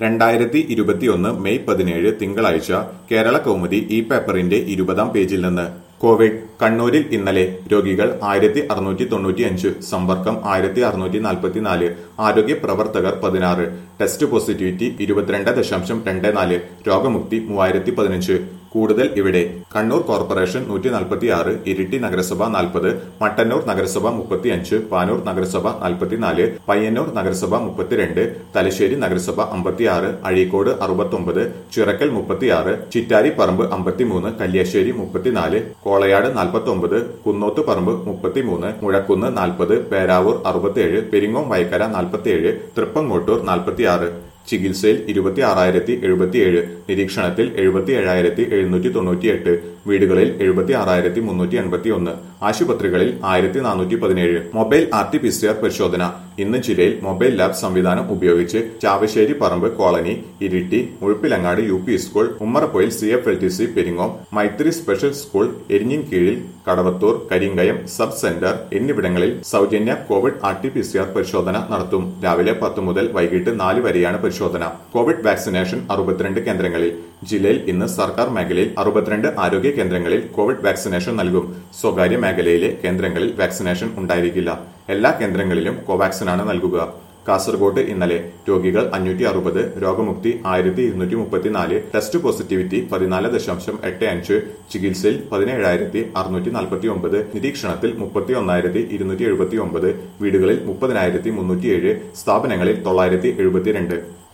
2021 May 17 തിങ്കളാഴ്ച കേരള കൗമുദി ഈ പേപ്പറിന്റെ 20-ാം പേജിൽ നിന്ന് കോവിഡ് കണ്ണൂരിൽ ഇന്നലെ രോഗികൾ 1695, സമ്പർക്കം 1644, ആരോഗ്യ പ്രവർത്തകർ 16, ടെസ്റ്റ് പോസിറ്റിവിറ്റി 22.24, രോഗമുക്തി 3015. കൂടുതൽ ഇവിടെ കണ്ണൂർ കോർപ്പറേഷൻ 146, ഇരിട്ടി നഗരസഭ 40, മട്ടന്നൂർ നഗരസഭ 35, പാനൂർ നഗരസഭ 44, പയ്യന്നൂർ നഗരസഭ 32, തലശ്ശേരി നഗരസഭ 56, അഴീക്കോട് 69, ചിറക്കൽ 36, ചിറ്റാരിപ്പറമ്പ് 53, കല്യാശ്ശേരി 34, കോളയാട് 49, കുന്നോത്ത് പറമ്പ് 33, മുഴക്കുന്ന് 40, പേരാവൂർ 67, പെരിങ്ങോം വയക്കര 47, തൃപ്പങ്ങോട്ടൂർ 46. ചികിത്സയിൽ 26,077, നിരീക്ഷണത്തിൽ 77,798, വീടുകളിൽ 76,381, ആശുപത്രികളിൽ 1,417. മൊബൈൽ RT-PCR പരിശോധന ഇന്ന് ജില്ലയിൽ മൊബൈൽ ലാബ് സംവിധാനം ഉപയോഗിച്ച് Chavasseri Parambu colony, Iritty, Muzhappilangad UP school, Ummarappoyil CFLTC Peringome, Maithri special school, എരിഞ്ഞിൻകീഴിൽ, കടവത്തൂർ, കരിങ്കയം സബ് സെന്റർ എന്നിവിടങ്ങളിൽ സൗജന്യ കോവിഡ് RT-PCR പരിശോധന നടത്തും. രാവിലെ 10 മുതൽ വൈകിട്ട് 4 വരെയാണ് പരിശോധന. കോവിഡ് വാക്സിനേഷൻ 62 കേന്ദ്രങ്ങളിൽ. ജില്ലയിൽ ഇന്ന് സർക്കാർ മേഖലയിൽ 62 ആരോഗ്യ കേന്ദ്രങ്ങളിൽ കോവിഡ് വാക്സിനേഷൻ നൽകും. സ്വകാര്യ മേഖലയിലെ കേന്ദ്രങ്ങളിൽ വാക്സിനേഷൻ ഉണ്ടായിരിക്കില്ല. എല്ലാ കേന്ദ്രങ്ങളിലും കോവാക്സിനാണ് നൽകുക. കാസർഗോഡ് ഇന്നലെ രോഗികൾ 560, രോഗമുക്തി 1234, ടെസ്റ്റ് പോസിറ്റിവിറ്റി 14.85, ചികിത്സയിൽ 17,649, നിരീക്ഷണത്തിൽ 31,279, വീടുകളിൽ 30,307, സ്ഥാപനങ്ങളിൽ 972.